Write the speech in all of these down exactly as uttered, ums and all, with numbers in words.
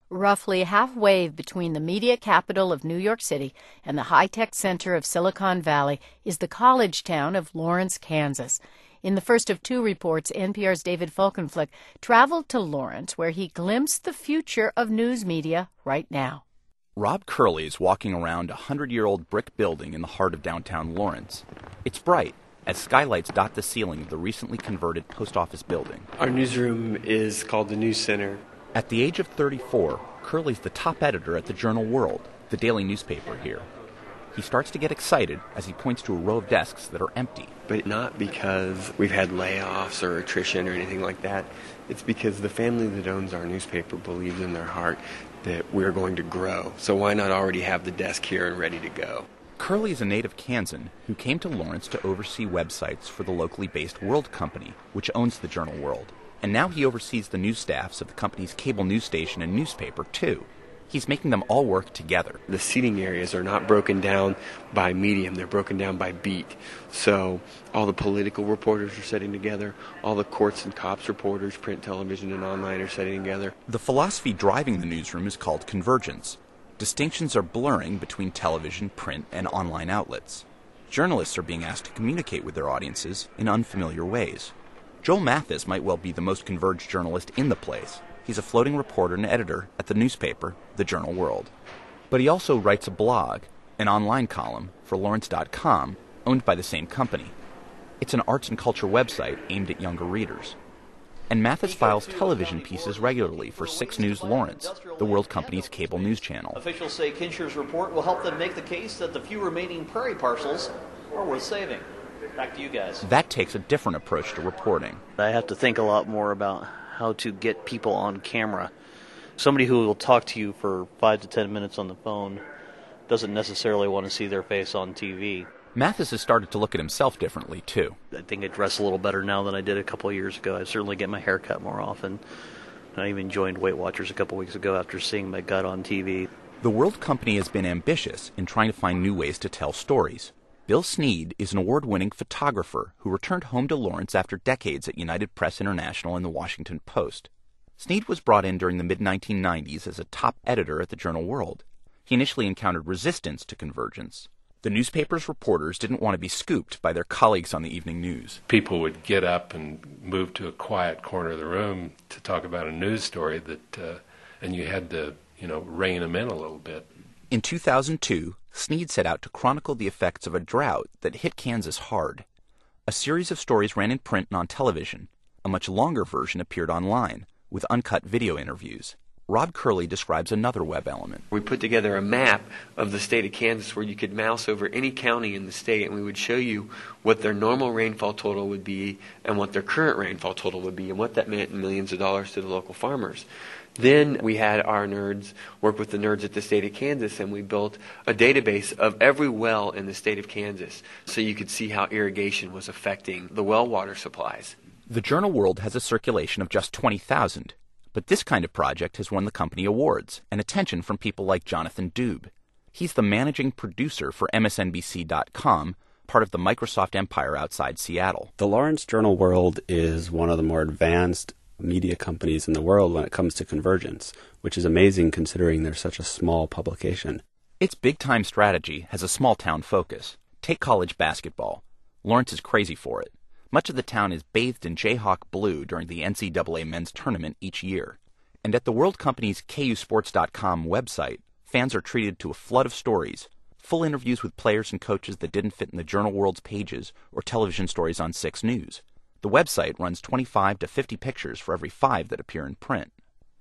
Roughly halfway between the media capital of New York City and the high-tech center of Silicon Valley is the college town of Lawrence, Kansas. In the first of two reports, N P R's David Folkenflik traveled to Lawrence, where he glimpsed the future of news media right now. Rob Curley is walking around a hundred-year-old brick building in the heart of downtown Lawrence. It's bright, as skylights dot the ceiling of the recently converted post office building. Our newsroom is called the News Center. At the age of thirty-four, Curley's the top editor at the Journal World, the daily newspaper here. He starts to get excited as he points to a row of desks that are empty. But not because we've had layoffs or attrition or anything like that. It's because the family that owns our newspaper believes in their heart that we're going to grow. So why not already have the desk here and ready to go? Curley is a native Kansan who came to Lawrence to oversee websites for the locally based World Company, which owns the Journal World. And now he oversees the news staffs of the company's cable news station and newspaper, too. He's making them all work together. The seating areas are not broken down by medium, they're broken down by beat. So all the political reporters are sitting together, all the courts and cops reporters, print, television, and online are sitting together. The philosophy driving the newsroom is called convergence. Distinctions are blurring between television, print, and online outlets. Journalists are being asked to communicate with their audiences in unfamiliar ways. Joel Mathis might well be the most converged journalist in the place. He's a floating reporter and editor at the newspaper, the Journal World. But he also writes a blog, an online column, for Lawrence dot com, owned by the same company. It's an arts and culture website aimed at younger readers. And Mathis files television pieces regularly for six News Lawrence, the World Company's cable news channel. Officials say Kincher's report will help them make the case that the few remaining prairie parcels are worth saving. Back to you guys. That takes a different approach to reporting. I have to think a lot more about how to get people on camera. Somebody who will talk to you for five to ten minutes on the phone doesn't necessarily want to see their face on T V. Mathis has started to look at himself differently, too. I think I dress a little better now than I did a couple of years ago. I certainly get my hair cut more often. I even joined Weight Watchers a couple of weeks ago after seeing my gut on T V. The World Company has been ambitious in trying to find new ways to tell stories. Bill Sneed is an award-winning photographer who returned home to Lawrence after decades at United Press International and the Washington Post. Sneed was brought in during the mid nineteen nineties as a top editor at the Journal World. He initially encountered resistance to convergence. The newspaper's reporters didn't want to be scooped by their colleagues on the evening news. People would get up and move to a quiet corner of the room to talk about a news story, that, uh, and you had to, you know, rein them in a little bit. In two thousand two, Sneed set out to chronicle the effects of a drought that hit Kansas hard. A series of stories ran in print and on television. A much longer version appeared online, with uncut video interviews. Rob Curley describes another web element. We put together a map of the state of Kansas where you could mouse over any county in the state, and we would show you what their normal rainfall total would be and what their current rainfall total would be and what that meant in millions of dollars to the local farmers. Then we had our nerds work with the nerds at the state of Kansas, and we built a database of every well in the state of Kansas so you could see how irrigation was affecting the well water supplies. The Journal World has a circulation of just twenty thousand, but this kind of project has won the company awards and attention from people like Jonathan Dube. He's the managing producer for M S N B C dot com, part of the Microsoft empire outside Seattle. The Lawrence Journal World is one of the more advanced media companies in the world when it comes to convergence, which is amazing considering they're such a small publication. Its big-time strategy has a small-town focus. Take college basketball. Lawrence is crazy for it. Much of the town is bathed in Jayhawk blue during the N C double A men's tournament each year. And at the World Company's K U Sports dot com website, fans are treated to a flood of stories, full interviews with players and coaches that didn't fit in the Journal World's pages or television stories on six News. The website runs twenty-five to fifty pictures for every five that appear in print.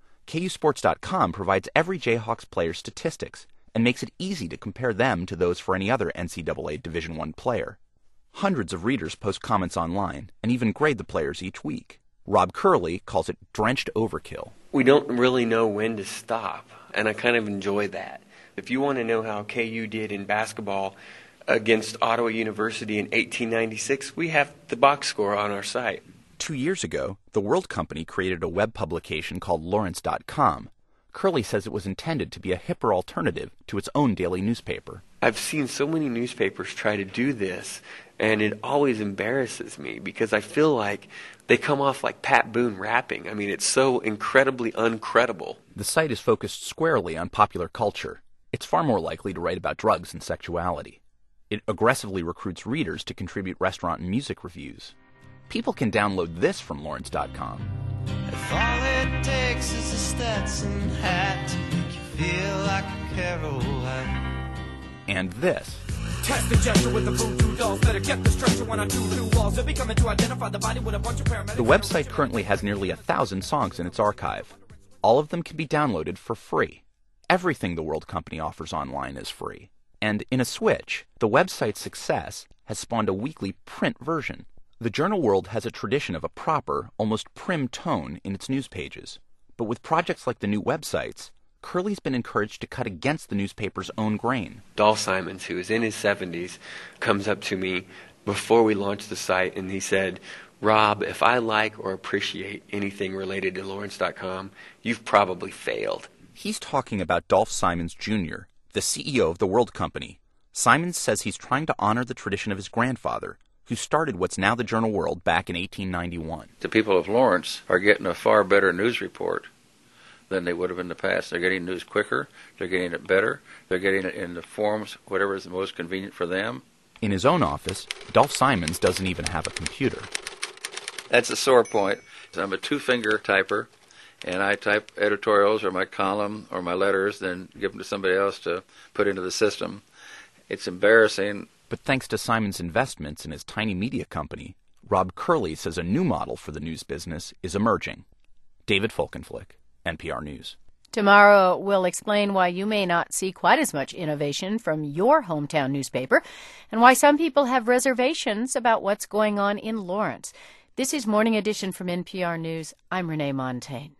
K U Sports dot com provides every Jayhawks player's statistics and makes it easy to compare them to those for any other N C double A Division one player. Hundreds of readers post comments online and even grade the players each week. Rob Curley calls it drenched overkill. We don't really know when to stop, and I kind of enjoy that. If you want to know how K U did in basketball against Ottawa University in eighteen ninety-six, we have the box score on our site. Two years ago, the World Company created a web publication called Lawrence dot com. Curley says it was intended to be a hipper alternative to its own daily newspaper. I've seen so many newspapers try to do this, and it always embarrasses me because I feel like they come off like Pat Boone rapping. I mean, it's so incredibly uncredible. The site is focused squarely on popular culture. It's far more likely to write about drugs and sexuality. It aggressively recruits readers to contribute restaurant and music reviews. People can download this from Lawrence dot com. If all it takes is a Stetson hat to make you feel like a Kerouac. And this. Test the gesture with the voodoo dolls. Better get the structure when I do two walls. They'll be coming to identify the body with a bunch of paramedics. The website currently has nearly a thousand songs in its archive. All of them can be downloaded for free. Everything the World Company offers online is free. And in a switch, the website's success has spawned a weekly print version. The journal World has a tradition of a proper, almost prim tone in its news pages. But with projects like the new websites, Curley's been encouraged to cut against the newspaper's own grain. Dolph Simons, who is in his seventies, comes up to me before we launched the site, and he said, "Rob, if I like or appreciate anything related to Lawrence dot com, you've probably failed." He's talking about Dolph Simons Junior, the C E O of the World Company. Simons says he's trying to honor the tradition of his grandfather, who started what's now the Journal World back in eighteen ninety-one. The people of Lawrence are getting a far better news report than they would have in the past. They're getting news quicker, they're getting it better, they're getting it in the forms, whatever is the most convenient for them. In his own office, Dolph Simons doesn't even have a computer. That's a sore point. I'm a two-finger typer, and I type editorials or my column or my letters, then give them to somebody else to put into the system. It's embarrassing. But thanks to Simons' investments in his tiny media company, Rob Curley says a new model for the news business is emerging. David Folkenflik, N P R News. Tomorrow we'll explain why you may not see quite as much innovation from your hometown newspaper and why some people have reservations about what's going on in Lawrence. This is Morning Edition from N P R News. I'm Renee Montagne.